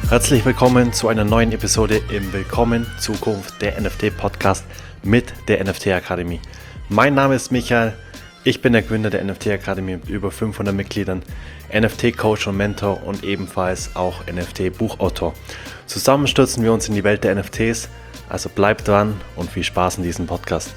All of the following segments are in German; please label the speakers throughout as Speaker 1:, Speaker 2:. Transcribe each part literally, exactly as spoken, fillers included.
Speaker 1: Herzlich willkommen zu einer neuen Episode im Willkommen Zukunft der N F T Podcast mit der N F T Akademie. Mein Name ist Michael, ich bin der Gründer der N F T Akademie mit über fünfhundert Mitgliedern, N F T Coach und Mentor und ebenfalls auch N F T Buchautor. Zusammen stürzen wir uns in die Welt der N F Ts, also bleibt dran und viel Spaß in diesem Podcast.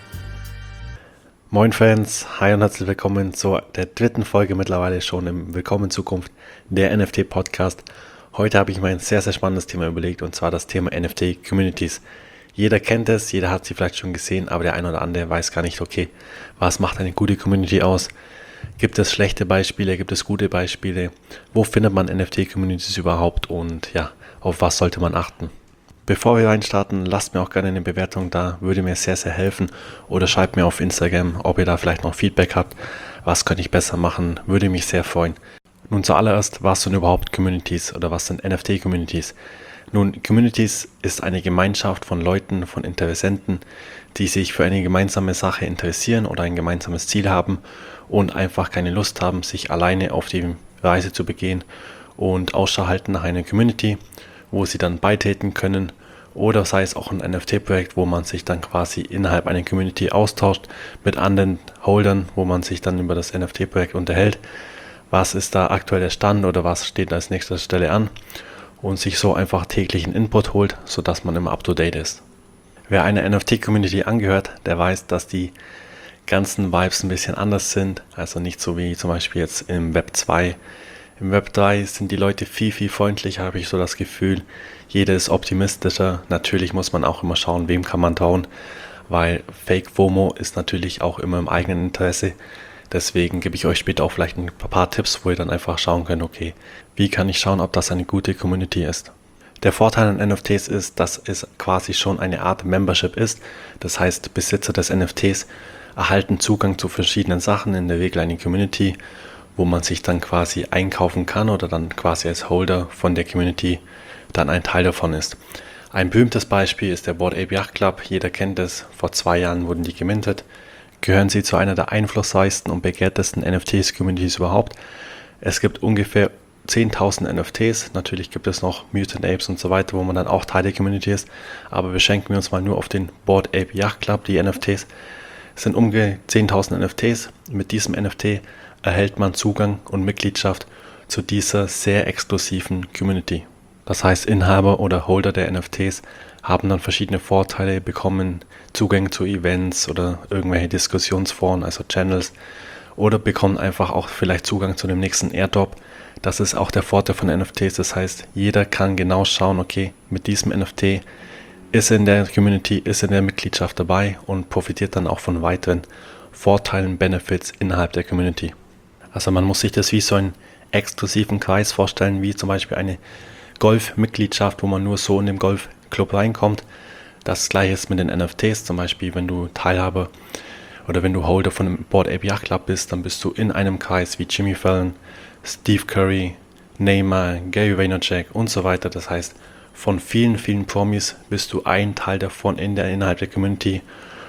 Speaker 1: Moin Fans, hi und herzlich willkommen zu der dritten Folge mittlerweile schon im Willkommen Zukunft der N F T Podcast. Heute habe ich mir ein sehr, sehr spannendes Thema überlegt, und zwar das Thema N F T Communities. Jeder kennt es, jeder hat sie vielleicht schon gesehen, aber der eine oder andere weiß gar nicht, okay, was macht eine gute Community aus? Gibt es schlechte Beispiele, gibt es gute Beispiele? Wo findet man N F T Communities überhaupt und ja, auf was sollte man achten? Bevor wir reinstarten, lasst mir auch gerne eine Bewertung da, würde mir sehr, sehr helfen. Oder schreibt mir auf Instagram, ob ihr da vielleicht noch Feedback habt. Was könnte ich besser machen, würde mich sehr freuen. Nun zuallererst, was sind überhaupt Communities oder was sind N F T Communities? Nun, Communities ist eine Gemeinschaft von Leuten, von Interessenten, die sich für eine gemeinsame Sache interessieren oder ein gemeinsames Ziel haben und einfach keine Lust haben, sich alleine auf die Reise zu begehen und Ausschau halten nach einer Community, wo sie dann beitreten können, oder sei es auch ein N F T-Projekt, wo man sich dann quasi innerhalb einer Community austauscht mit anderen Holdern, wo man sich dann über das N F T-Projekt unterhält. Was ist da aktuell der Stand oder was steht als nächster Stelle an und sich so einfach täglichen Input holt, sodass man immer up-to-date ist. Wer einer N F T-Community angehört, der weiß, dass die ganzen Vibes ein bisschen anders sind, also nicht so wie zum Beispiel jetzt im Web zwei. Im Web drei sind die Leute viel, viel freundlicher, habe ich so das Gefühl. Jeder ist optimistischer. Natürlich muss man auch immer schauen, wem kann man trauen, weil Fake-FOMO ist natürlich auch immer im eigenen Interesse. Deswegen gebe ich euch später auch vielleicht ein paar Tipps, wo ihr dann einfach schauen könnt, okay, wie kann ich schauen, ob das eine gute Community ist. Der Vorteil an N F Ts ist, dass es quasi schon eine Art Membership ist. Das heißt, Besitzer des N F Ts erhalten Zugang zu verschiedenen Sachen, in der Regel eine Community, wo man sich dann quasi einkaufen kann oder dann quasi als Holder von der Community dann ein Teil davon ist. Ein berühmtes Beispiel ist der Bored Ape Yacht Club. Jeder kennt es. Vor zwei Jahren wurden die gemintet. Gehören sie zu einer der einflussreichsten und begehrtesten N F Ts-Communities überhaupt. Es gibt ungefähr zehntausend N F Ts. Natürlich gibt es noch Mutant Apes und so weiter, wo man dann auch Teil der Community ist. Aber beschränken wir uns mal nur auf den Bored Ape Yacht Club. Die N F Ts es sind ungefähr zehntausend N F Ts. Mit diesem N F T erhält man Zugang und Mitgliedschaft zu dieser sehr exklusiven Community. Das heißt, Inhaber oder Holder der N F Ts haben dann verschiedene Vorteile, bekommen Zugang zu Events oder irgendwelche Diskussionsforen, also Channels, oder bekommen einfach auch vielleicht Zugang zu dem nächsten Airdrop. Das ist auch der Vorteil von N F Ts, das heißt, jeder kann genau schauen, okay, mit diesem N F T ist er in der Community, ist er in der Mitgliedschaft dabei und profitiert dann auch von weiteren Vorteilen, Benefits innerhalb der Community. Also man muss sich das wie so einen exklusiven Kreis vorstellen, wie zum Beispiel eine Golf-Mitgliedschaft, wo man nur so in dem Golfclub reinkommt. Das gleiche ist mit den N F Ts, zum Beispiel wenn du Teilhaber oder wenn du Holder von einem Bored Ape Yacht Club bist, dann bist du in einem Kreis wie Jimmy Fallon, Steve Curry, Neymar, Gary Vaynerchuk und so weiter. Das heißt, von vielen, vielen Promis bist du ein Teil davon in der, innerhalb der Community.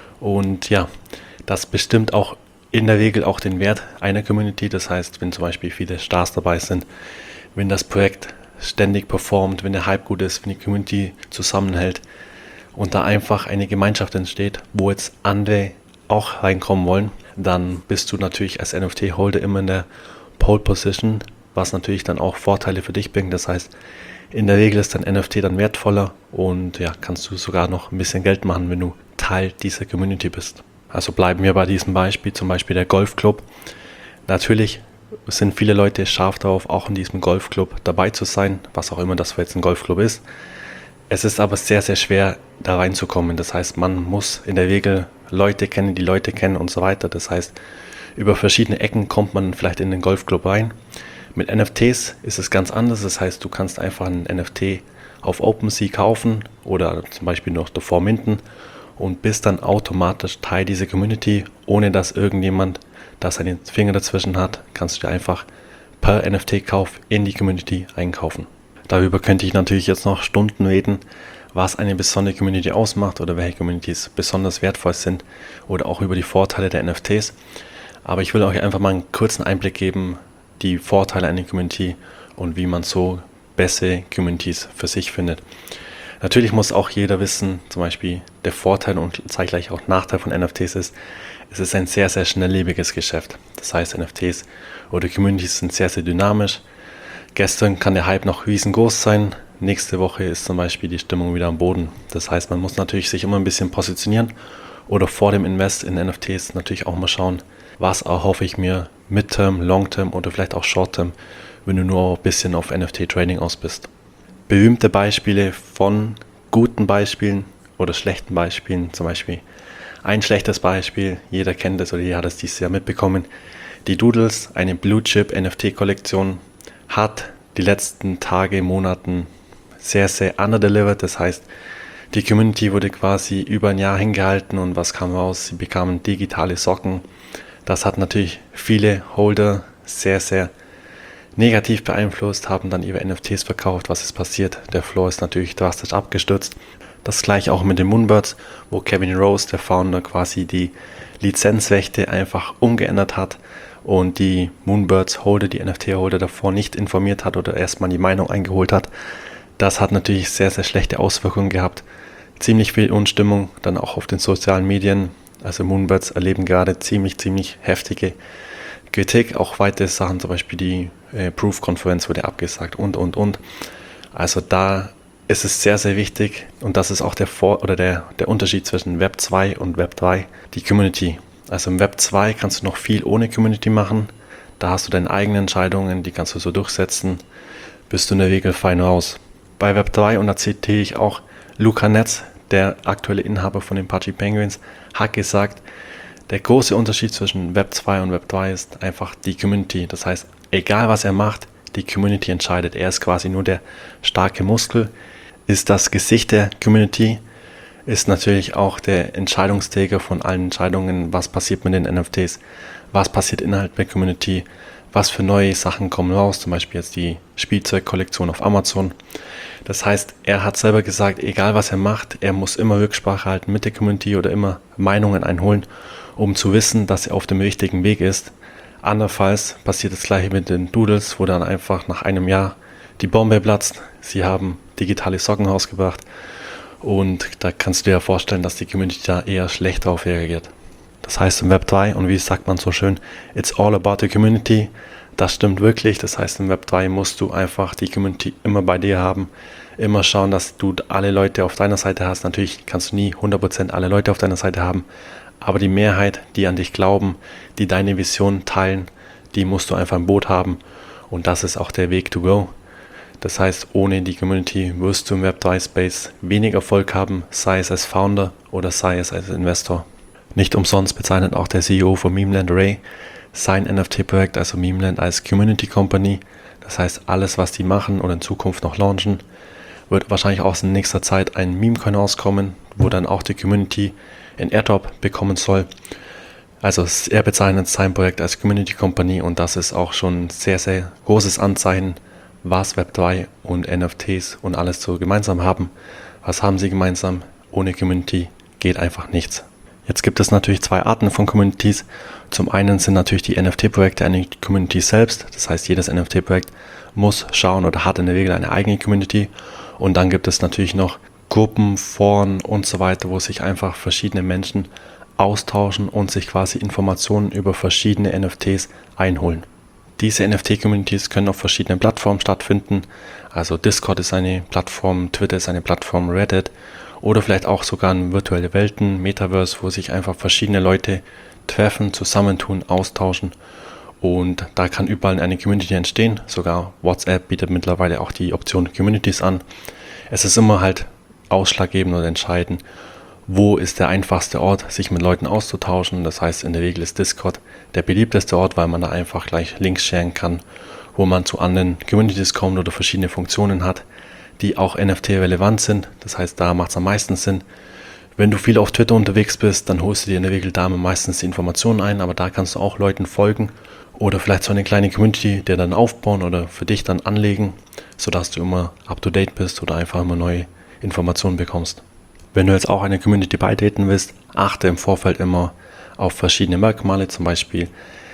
Speaker 1: Und ja, das bestimmt auch in der Regel auch den Wert einer Community. Das heißt, wenn zum Beispiel viele Stars dabei sind, wenn das Projekt ständig performt, wenn der Hype gut ist, wenn die Community zusammenhält und da einfach eine Gemeinschaft entsteht, wo jetzt andere auch reinkommen wollen, dann bist du natürlich als N F T-Holder immer in der Pole Position, was natürlich dann auch Vorteile für dich bringt. Das heißt, in der Regel ist dein N F T dann wertvoller und ja, kannst du sogar noch ein bisschen Geld machen, wenn du Teil dieser Community bist. Also bleiben wir bei diesem Beispiel, zum Beispiel der Golfclub. Natürlich sind viele Leute scharf darauf, auch in diesem Golfclub dabei zu sein, was auch immer das für jetzt ein Golfclub ist. Es ist aber sehr, sehr schwer, da reinzukommen. Das heißt, man muss in der Regel Leute kennen, die Leute kennen und so weiter. Das heißt, über verschiedene Ecken kommt man vielleicht in den Golfclub rein. Mit N F Ts ist es ganz anders. Das heißt, du kannst einfach einen N F T auf OpenSea kaufen oder zum Beispiel noch davor minten und bist dann automatisch Teil dieser Community, ohne dass irgendjemand da seinen Finger dazwischen hat, kannst du dir einfach per N F T-Kauf in die Community einkaufen. Darüber könnte ich natürlich jetzt noch Stunden reden, was eine besondere Community ausmacht oder welche Communities besonders wertvoll sind oder auch über die Vorteile der N F Ts. Aber ich will euch einfach mal einen kurzen Einblick geben, die Vorteile einer Community und wie man so bessere Communities für sich findet. Natürlich muss auch jeder wissen, zum Beispiel der Vorteil und zeitgleich auch Nachteil von N F Ts ist, es ist ein sehr, sehr schnelllebiges Geschäft. Das heißt, N F Ts oder Communities sind sehr, sehr dynamisch. Gestern kann der Hype noch riesengroß sein. Nächste Woche ist zum Beispiel die Stimmung wieder am Boden. Das heißt, man muss natürlich sich immer ein bisschen positionieren oder vor dem Invest in N F Ts natürlich auch mal schauen, was erhoffe ich mir Midterm, Longterm oder vielleicht auch Shortterm, wenn du nur ein bisschen auf N F T-Trading aus bist. Berühmte Beispiele von guten Beispielen oder schlechten Beispielen, zum Beispiel ein schlechtes Beispiel, jeder kennt es oder jeder hat es dieses Jahr mitbekommen, die Doodles, eine Blue-Chip-N F T-Kollektion, hat die letzten Tage, Monaten sehr, sehr underdelivered, das heißt, die Community wurde quasi über ein Jahr hingehalten und was kam raus? Sie bekamen digitale Socken. Das hat natürlich viele Holder sehr, sehr negativ beeinflusst, haben dann ihre N F Ts verkauft. Was ist passiert? Der Floor ist natürlich drastisch abgestürzt. Das gleiche auch mit den Moonbirds, wo Kevin Rose, der Founder, quasi die Lizenzrechte einfach umgeändert hat und die Moonbirds-Holder, die N F T-Holder davor nicht informiert hat oder erstmal die Meinung eingeholt hat. Das hat natürlich sehr, sehr schlechte Auswirkungen gehabt. Ziemlich viel Unstimmung dann auch auf den sozialen Medien. Also Moonbirds erleben gerade ziemlich, ziemlich heftige Kritik. Auch weitere Sachen, zum Beispiel die äh, Proof-Konferenz wurde abgesagt und, und, und. Also da ist es sehr, sehr wichtig und das ist auch der Vor- oder der, der Unterschied zwischen Web zwei und Web drei, die Community. Also im Web zwei kannst du noch viel ohne Community machen. Da hast du deine eigenen Entscheidungen, die kannst du so durchsetzen, bist du in der Regel fein raus. Bei Web drei, und da zitiere ich auch Luca Netz, der aktuelle Inhaber von den Pudgy Penguins, hat gesagt, der große Unterschied zwischen Web zwei und Web drei ist einfach die Community. Das heißt, egal was er macht, die Community entscheidet. Er ist quasi nur der starke Muskel, ist das Gesicht der Community, ist natürlich auch der Entscheidungsträger von allen Entscheidungen, was passiert mit den N F Ts, was passiert innerhalb der Community, was für neue Sachen kommen raus, zum Beispiel jetzt die Spielzeugkollektion auf Amazon. Das heißt, er hat selber gesagt, egal was er macht, er muss immer Rücksprache halten mit der Community oder immer Meinungen einholen, um zu wissen, dass er auf dem richtigen Weg ist. Andernfalls passiert das gleiche mit den Doodles, wo dann einfach nach einem Jahr die Bombe platzt. Sie haben digitale Socken rausgebracht und da kannst du dir vorstellen, dass die Community da eher schlecht drauf reagiert. Das heißt im Web drei, und wie sagt man so schön, it's all about the community. Das stimmt wirklich. Das heißt, im Web drei musst du einfach die Community immer bei dir haben. Immer schauen, dass du alle Leute auf deiner Seite hast. Natürlich kannst du nie hundert Prozent alle Leute auf deiner Seite haben. Aber die Mehrheit, die an dich glauben, die deine Vision teilen, die musst du einfach im Boot haben. Und das ist auch der Weg to go. Das heißt, ohne die Community wirst du im Web drei Space wenig Erfolg haben, sei es als Founder oder sei es als Investor. Nicht umsonst bezeichnet auch der C E O von Memeland Ray sein N F T-Projekt, also Memeland, als Community Company. Das heißt, alles, was die machen oder in Zukunft noch launchen, wird wahrscheinlich auch in nächster Zeit ein Meme-Coin rauskommen, wo dann auch die Community ein Airdrop bekommen soll. Also er bezeichnet sein Projekt als Community Company und das ist auch schon ein sehr, sehr großes Anzeichen, was Web drei und N F Ts und alles so gemeinsam haben. Was haben sie gemeinsam? Ohne Community geht einfach nichts. Jetzt gibt es natürlich zwei Arten von Communities. Zum einen sind natürlich die N F T-Projekte eine Community selbst. Das heißt, jedes N F T-Projekt muss schauen oder hat in der Regel eine eigene Community. Und dann gibt es natürlich noch Gruppen, Foren und so weiter, wo sich einfach verschiedene Menschen austauschen und sich quasi Informationen über verschiedene N F Ts einholen. Diese N F T-Communities können auf verschiedenen Plattformen stattfinden. Also Discord ist eine Plattform, Twitter ist eine Plattform, Reddit oder vielleicht auch sogar in virtuelle Welten, Metaverse, wo sich einfach verschiedene Leute treffen, zusammentun, austauschen. Und da kann überall eine Community entstehen. Sogar WhatsApp bietet mittlerweile auch die Option Communities an. Es ist immer halt ausschlaggebend oder entscheidend, wo ist der einfachste Ort, sich mit Leuten auszutauschen. Das heißt, in der Regel ist Discord der beliebteste Ort, weil man da einfach gleich Links sharen kann, wo man zu anderen Communities kommt oder verschiedene Funktionen hat, die auch N F T-relevant sind. Das heißt, da macht es am meisten Sinn. Wenn du viel auf Twitter unterwegs bist, dann holst du dir in der Regel da meistens die Informationen ein, aber da kannst du auch Leuten folgen oder vielleicht so eine kleine Community, der dann aufbauen oder für dich dann anlegen, sodass du immer up-to-date bist oder einfach immer neue Informationen bekommst. Wenn du jetzt auch eine Community beitreten willst, achte im Vorfeld immer auf verschiedene Merkmale, zum Beispiel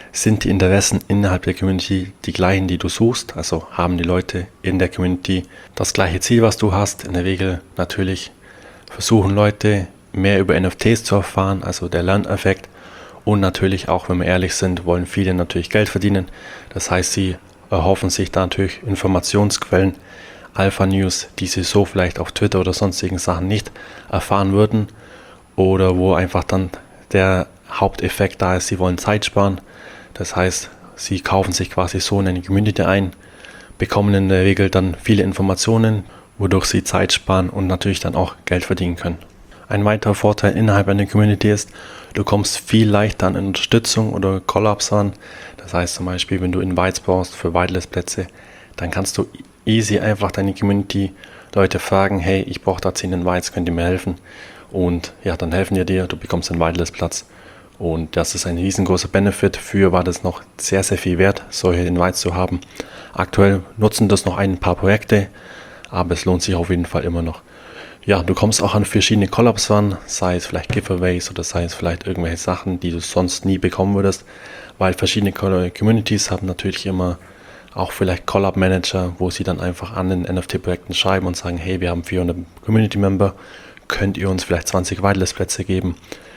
Speaker 1: Sind die Interessen innerhalb der Community die gleichen, die du suchst? Also haben die Leute in der Community das gleiche Ziel, was du hast? In der Regel natürlich versuchen Leute mehr über N F Ts zu erfahren, also der Lerneffekt. Und natürlich auch, wenn wir ehrlich sind, wollen viele natürlich Geld verdienen. Das heißt, sie erhoffen sich da natürlich Informationsquellen, Alpha-News, die sie so vielleicht auf Twitter oder sonstigen Sachen nicht erfahren würden. Oder wo einfach dann der Haupteffekt da ist, sie wollen Zeit sparen. Das heißt, sie kaufen sich quasi so in eine Community ein, bekommen in der Regel dann viele Informationen, wodurch sie Zeit sparen und natürlich dann auch Geld verdienen können. Ein weiterer Vorteil innerhalb einer Community ist, du kommst viel leichter an Unterstützung oder Collabs ran. Das heißt zum Beispiel, wenn du Invites brauchst für Whitelist-Plätze, dann kannst du easy einfach deine Community-Leute fragen, hey, ich brauche da zehn Invites, könnt ihr mir helfen? Und ja, dann helfen die dir, du bekommst einen Whitelist-Platz. Und das ist ein riesengroßer Benefit. Früher war das noch sehr, sehr viel wert, solche Invites zu haben. Aktuell nutzen das noch ein paar Projekte, aber es lohnt sich auf jeden Fall immer noch. Ja, du kommst auch an verschiedene Collabs ran, sei es vielleicht Giveaways oder sei es vielleicht irgendwelche Sachen, die du sonst nie bekommen würdest, weil verschiedene Communities haben natürlich immer auch vielleicht Collab-Manager, wo sie dann einfach an den N F T-Projekten schreiben und sagen, hey, wir haben vierhundert Community-Member, könnt ihr uns vielleicht zwanzig Whitelist-Plätze geben?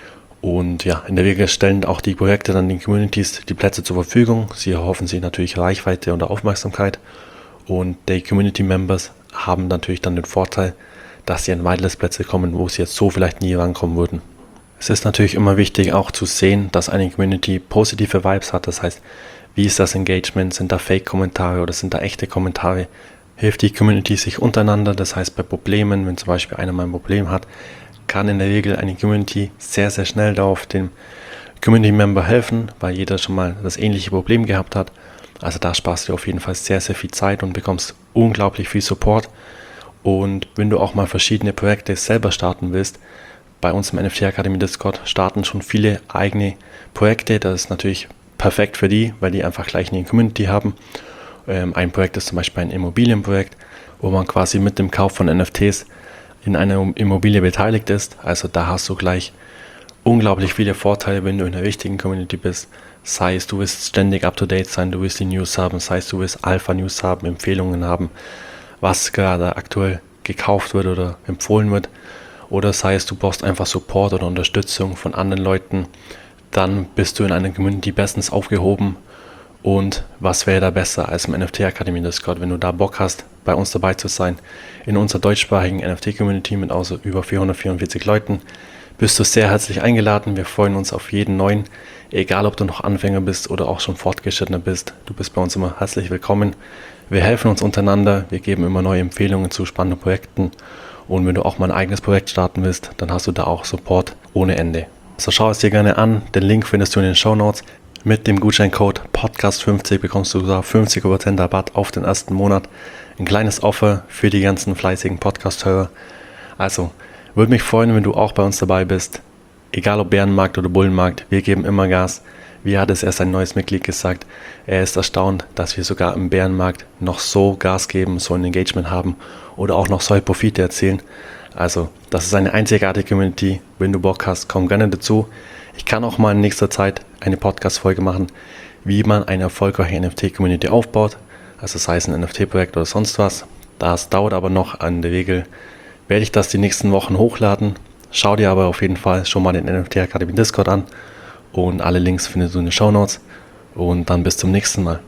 Speaker 1: Und ja, in der Regel stellen auch die Projekte dann den Communities die Plätze zur Verfügung. Sie erhoffen sich natürlich Reichweite und Aufmerksamkeit. Und die Community-Members haben natürlich dann den Vorteil, dass sie an Whitelist-Plätze kommen, wo sie jetzt so vielleicht nie rankommen würden. Es ist natürlich immer wichtig auch zu sehen, dass eine Community positive Vibes hat. Das heißt, wie ist das Engagement? Sind da Fake-Kommentare oder sind da echte Kommentare? Hilft die Community sich untereinander? Das heißt, bei Problemen, wenn zum Beispiel einer mal ein Problem hat, kann in der Regel eine Community sehr, sehr schnell darauf dem Community-Member helfen, weil jeder schon mal das ähnliche Problem gehabt hat. Also da sparst du auf jeden Fall sehr, sehr viel Zeit und bekommst unglaublich viel Support. Und wenn du auch mal verschiedene Projekte selber starten willst, bei uns im N F T Akademie Discord starten schon viele eigene Projekte. Das ist natürlich perfekt für die, weil die einfach gleich eine Community haben. Ähm, ein Projekt ist zum Beispiel ein Immobilienprojekt, wo man quasi mit dem Kauf von N F Ts in einer Immobilie beteiligt ist. Also da hast du gleich unglaublich viele Vorteile, wenn du in der richtigen Community bist. Sei es, du willst ständig up-to-date sein, du willst die News haben, sei es, du willst Alpha-News haben, Empfehlungen haben, was gerade aktuell gekauft wird oder empfohlen wird. Oder sei es, du brauchst einfach Support oder Unterstützung von anderen Leuten, dann bist du in einer Community bestens aufgehoben. Und was wäre da besser als im N F T Akademie Discord, wenn du da Bock hast, bei uns dabei zu sein, in unserer deutschsprachigen N F T-Community mit außer über vierhundertvierundvierzig Leuten, bist du sehr herzlich eingeladen. Wir freuen uns auf jeden neuen, egal ob du noch Anfänger bist oder auch schon fortgeschrittener bist. Du bist bei uns immer herzlich willkommen. Wir helfen uns untereinander, wir geben immer neue Empfehlungen zu spannenden Projekten. Und wenn du auch mal ein eigenes Projekt starten willst, dann hast du da auch Support ohne Ende. Also schau es dir gerne an, den Link findest du in den Shownotes. Mit dem Gutscheincode Podcast fünfzig bekommst du sogar fünfzig Prozent Rabatt auf den ersten Monat. Ein kleines Offer für die ganzen fleißigen Podcast-Hörer. Also, würde mich freuen, wenn du auch bei uns dabei bist. Egal ob Bärenmarkt oder Bullenmarkt, wir geben immer Gas. Wie hat es erst ein neues Mitglied gesagt? Er ist erstaunt, dass wir sogar im Bärenmarkt noch so Gas geben, so ein Engagement haben oder auch noch solche Profite erzielen. Also, das ist eine einzigartige Community. Wenn du Bock hast, komm gerne dazu. Ich kann auch mal in nächster Zeit eine Podcast-Folge machen, wie man eine erfolgreiche N F T-Community aufbaut. Also sei es ein N F T-Projekt oder sonst was. Das dauert aber noch. In der Regel werde ich das die nächsten Wochen hochladen. Schau dir aber auf jeden Fall schon mal den N F T Akademie Discord an. Und alle Links findest du in den Shownotes. Und dann bis zum nächsten Mal.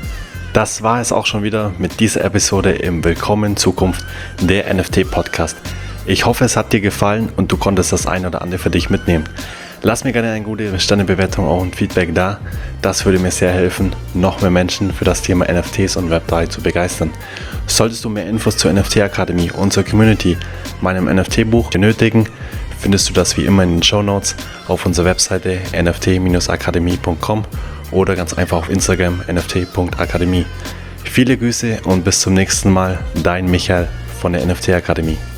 Speaker 1: Das war es auch schon wieder mit dieser Episode im Willkommen in Zukunft, der N F T-Podcast. Ich hoffe, es hat dir gefallen und du konntest das ein oder andere für dich mitnehmen. Lass mir gerne eine gute Sternebewertung und Feedback da. Das würde mir sehr helfen, noch mehr Menschen für das Thema N F Ts und Web drei zu begeistern. Solltest du mehr Infos zur N F T Akademie, unserer Community, meinem N F T-Buch benötigen, findest du das wie immer in den Shownotes auf unserer Webseite n f t dash akademie punkt com oder ganz einfach auf Instagram n f t punkt akademie. Viele Grüße und bis zum nächsten Mal, dein Michael von der N F T Akademie.